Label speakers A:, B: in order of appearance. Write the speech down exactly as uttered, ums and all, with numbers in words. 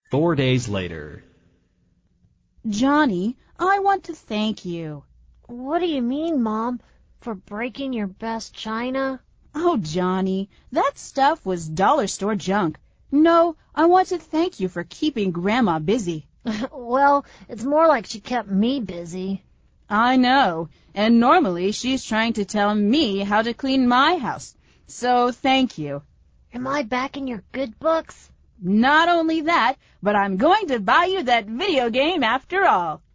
A: Four days later.
B: Johnny, I want to thank you.
C: What do you mean, Mom? For breaking your best china?
B: Oh, Johnny, that stuff was dollar store junk. No, I want to thank you for keeping Grandma busy.
C: Well, it's more like she kept me busy.
B: I know, and normally she's trying to tell me how to clean my house. So thank you.
C: Am I back in your good books?
B: Not only that, but I'm going to buy you that video game after all.